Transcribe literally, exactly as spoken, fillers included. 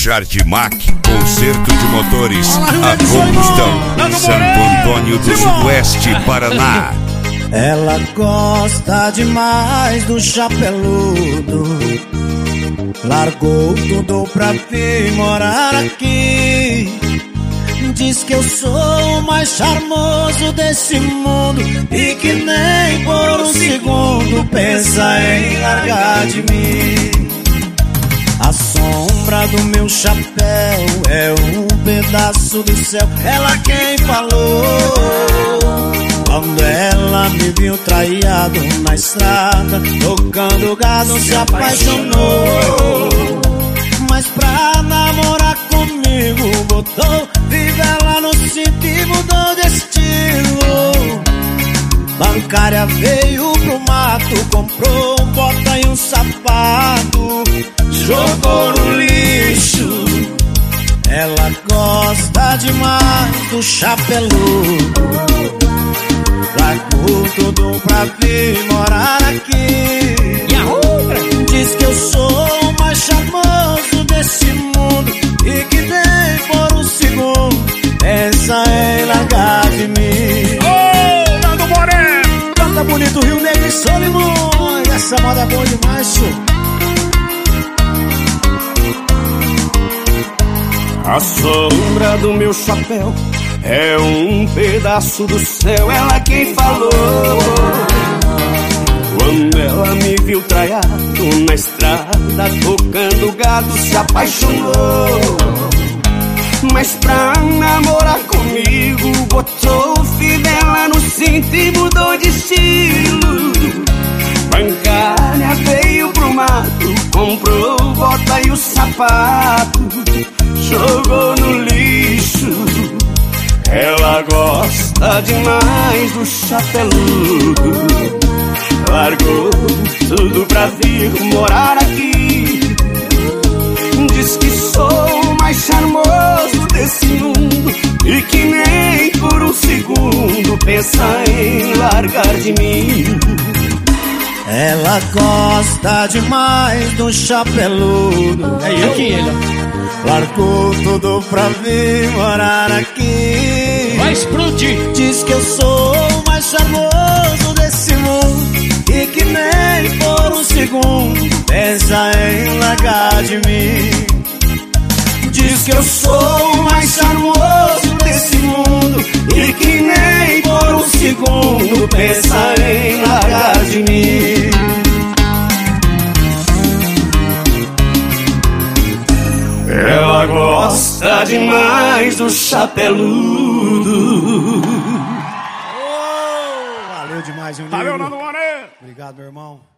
Jardimac, conserto de motores a combustão, Santo Antônio do Sudoeste, Paraná. Ela gosta demais do chapeludo, largou tudo pra vir morar aqui. Diz que eu sou o mais charmoso desse mundo e que nem por um segundo pensa em largar de mim. A sombra do meu chapéu é um pedaço do céu, ela quem falou. Quando ela me viu traído na estrada, tocando gado, se apaixonou. Mas pra namorar comigo botou fivela no cinto e mudou de estilo. Bancária veio pro mato, comprou um bota e um sapato, jogou no lixo. Ela gosta demais do chapeludo, largou tudo pra vir morar aqui. Diz que eu sou o mais charmoso desse mundo e que nem por um segundo pensa em largar de mim. Ô, Nando Moreno! Canta bonito, Rio Negro e Solimões. Essa moda é boa demais, senhor. A sombra do meu chapéu é um pedaço do céu, ela quem falou. Quando ela me viu traiado na estrada, tocando gado, se apaixonou. Mas pra namorar comigo botou fivela no cinto e mudou de estilo. Bancária veio pro mato, comprou bota e o sapato, jogou no lixo. Ela gosta demais do chapeludo, largou tudo pra vir morar aqui. Diz que sou o mais charmoso desse mundo e que nem por um segundo pensa em largar de mim. Ela gosta demais do chapeludo, é eu que ele. largou tudo pra vir morar aqui. Vai explodir. Diz que eu sou o mais charmoso desse mundo e que nem por um segundo pensa em largar de mim. Diz que eu sou o mais charmoso desse mundo e que nem por um segundo pensa em largar de mim. Ela gosta demais do chapeludo. Valeu demais, Juninho. Valeu, Nando Moreno. Obrigado, meu irmão.